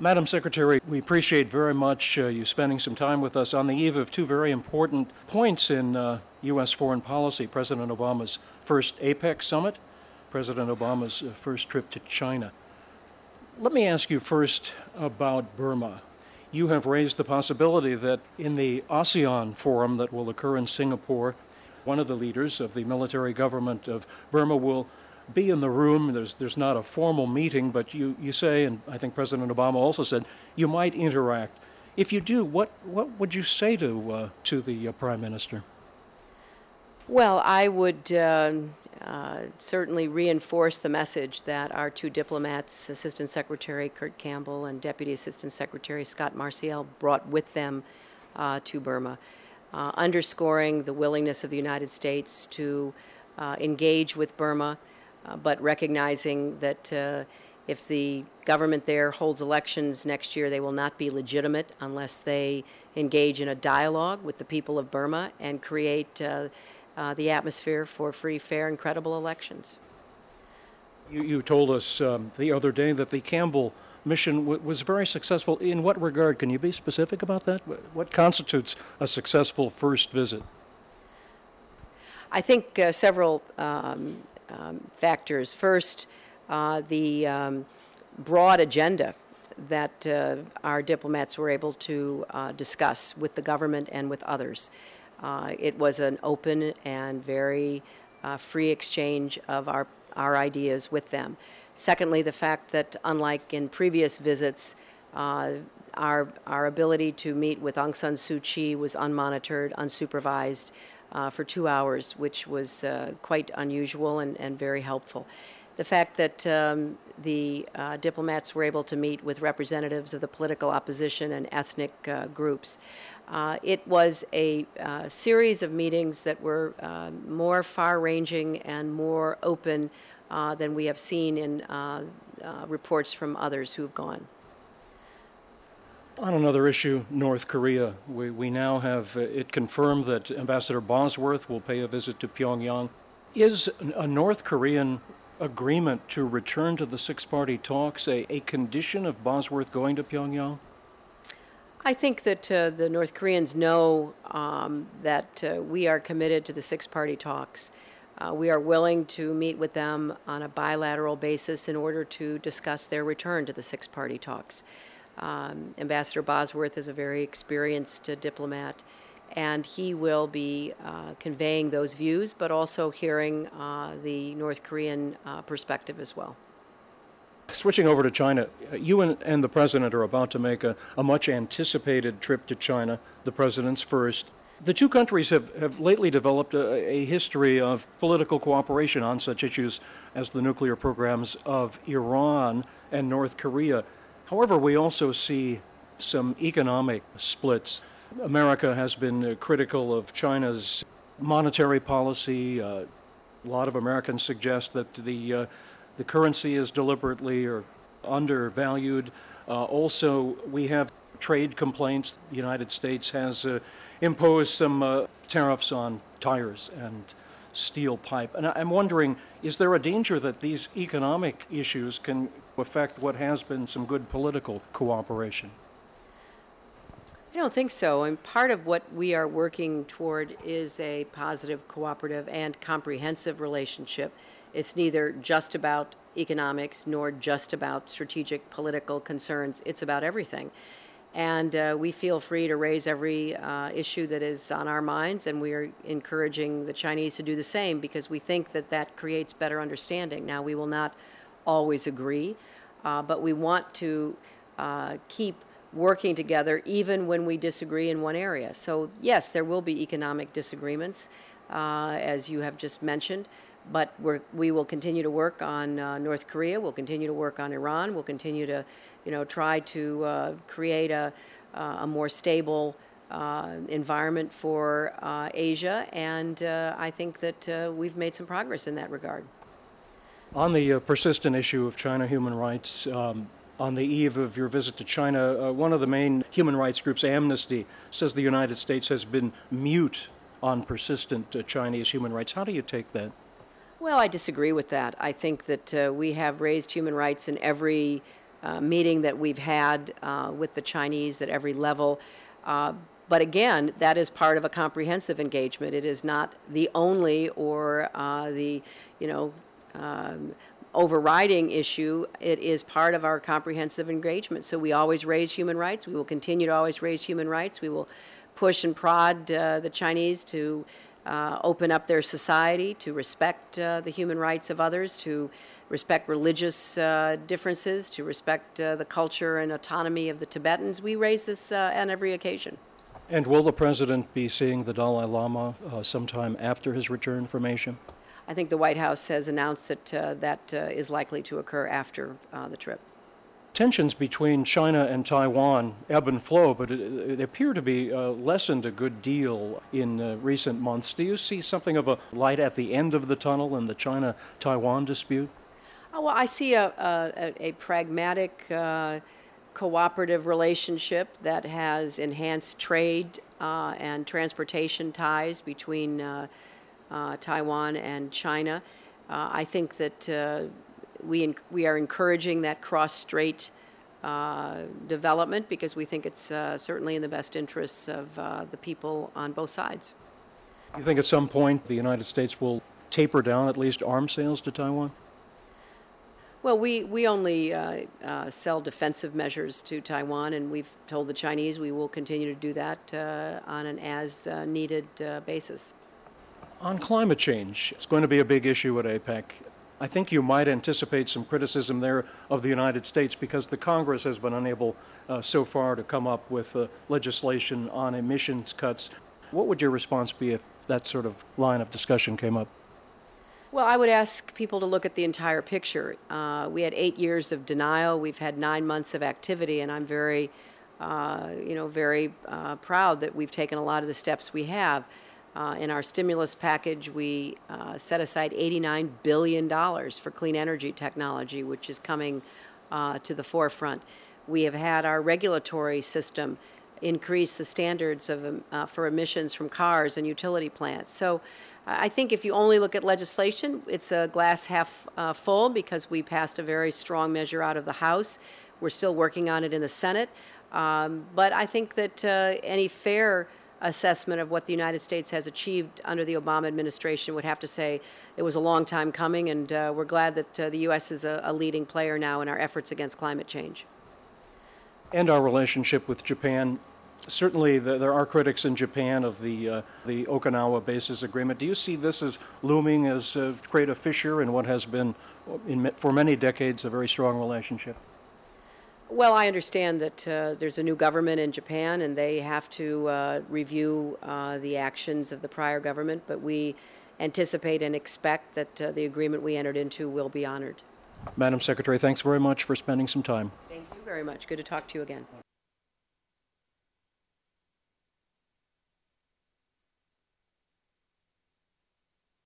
Madam Secretary, we appreciate very much you spending some time with us on the eve of two very important points in U.S. foreign policy. President Obama's first APEC summit, President Obama's first trip to China. Let me ask you first about Burma. You have raised the possibility that in the ASEAN forum that will occur in Singapore, one of the leaders of the military government of Burma will be in the room. There's not a formal meeting, but you say, and I think President Obama also said, you might interact. If you do, what would you say to the Prime Minister? Well, I would certainly reinforce the message that our two diplomats, Assistant Secretary Kurt Campbell and Deputy Assistant Secretary Scott Marciel, brought with them to Burma, underscoring the willingness of the United States to engage with Burma, but recognizing that if the government there holds elections next year, they will not be legitimate unless they engage in a dialogue with the people of Burma and create the atmosphere for free, fair, and credible elections. You told us the other day that the Campbell mission was very successful. In what regard? Can you be specific about that? What constitutes a successful first visit? I think several factors. First, the broad agenda that our diplomats were able to discuss with the government and with others. It was an open and very free exchange of our ideas with them. Secondly, the fact that unlike in previous visits, our ability to meet with Aung San Suu Kyi was unmonitored, unsupervised for 2 hours, which was quite unusual and very helpful. The fact that the diplomats were able to meet with representatives of the political opposition and ethnic groups. It was a series of meetings that were more far-ranging and more open than we have seen in reports from others who have gone. On another issue, North Korea, we now have it confirmed that Ambassador Bosworth will pay a visit to Pyongyang. Is a North Korean agreement to return to the six-party talks a condition of Bosworth going to Pyongyang? I think that the North Koreans know that we are committed to the six-party talks. We are willing to meet with them on a bilateral basis in order to discuss their return to the six-party talks. Ambassador Bosworth is a very experienced diplomat, and he will be conveying those views, but also hearing the North Korean perspective as well. Switching over to China, you and the President are about to make a much anticipated trip to China, the President's first. The two countries have lately developed a history of political cooperation on such issues as the nuclear programs of Iran and North Korea. However, we also see some economic splits. America has been critical of China's monetary policy. A lot of Americans suggest that the currency is deliberately or undervalued. Also, we have trade complaints. The United States has imposed some tariffs on tires and steel pipe. And I'm wondering, is there a danger that these economic issues can affect what has been some good political cooperation? I don't think so. And part of what we are working toward is a positive, cooperative, and comprehensive relationship. It's neither just about economics nor just about strategic political concerns. It's about everything. And we feel free to raise every issue that is on our minds, and we are encouraging the Chinese to do the same because we think that that creates better understanding. Now, we will not always agree, but we want to keep working together even when we disagree in one area. So, yes, there will be economic disagreements, as you have just mentioned, but we will continue to work on North Korea. We'll continue to work on Iran. We'll continue to, try to create a more stable environment for Asia, and I think that we've made some progress in that regard. On the persistent issue of China human rights, on the eve of your visit to China, one of the main human rights groups, Amnesty, says the United States has been mute on persistent Chinese human rights. How do you take that? Well, I disagree with that. I think that we have raised human rights in every meeting that we've had with the Chinese at every level. But again, that is part of a comprehensive engagement. It is not the only or the, overriding issue. It is part of our comprehensive engagement. So we always raise human rights. We will continue to always raise human rights. We will push and prod the Chinese to open up their society, to respect the human rights of others, to respect religious differences, to respect the culture and autonomy of the Tibetans. We raise this on every occasion. And will the president be seeing the Dalai Lama sometime after his return from Asia? I think the White House has announced that that is likely to occur after the trip. Tensions between China and Taiwan ebb and flow, but they appear to be lessened a good deal in recent months. Do you see something of a light at the end of the tunnel in the China-Taiwan dispute? Oh, well, I see a pragmatic, cooperative relationship that has enhanced trade and transportation ties between Taiwan and China. I think that we are encouraging that cross-strait development because we think it's certainly in the best interests of the people on both sides. You think at some point the United States will taper down at least arms sales to Taiwan? Well, we only sell defensive measures to Taiwan, and we've told the Chinese we will continue to do that on an as-needed basis. On climate change, it's going to be a big issue at APEC. I think you might anticipate some criticism there of the United States because the Congress has been unable so far to come up with legislation on emissions cuts. What would your response be if that sort of line of discussion came up? Well, I would ask people to look at the entire picture. We had 8 years of denial. We've had 9 months of activity, and I'm very proud that we've taken a lot of the steps we have. In our stimulus package, we set aside $89 billion for clean energy technology, which is coming to the forefront. We have had our regulatory system increase the standards for emissions from cars and utility plants. So I think if you only look at legislation, it's a glass half full because we passed a very strong measure out of the House. We're still working on it in the Senate. But I think that any fair assessment of what the United States has achieved under the Obama administration would have to say it was a long time coming, and we're glad that the U.S. is a leading player now in our efforts against climate change. And our relationship with Japan. Certainly, there are critics in Japan of the Okinawa Bases Agreement. Do you see this as looming as create a fissure in what has been, for many decades, a very strong relationship? Well, I understand that there's a new government in Japan, and they have to review the actions of the prior government, but we anticipate and expect that the agreement we entered into will be honored. Madam Secretary, thanks very much for spending some time. Thank you very much. Good to talk to you again.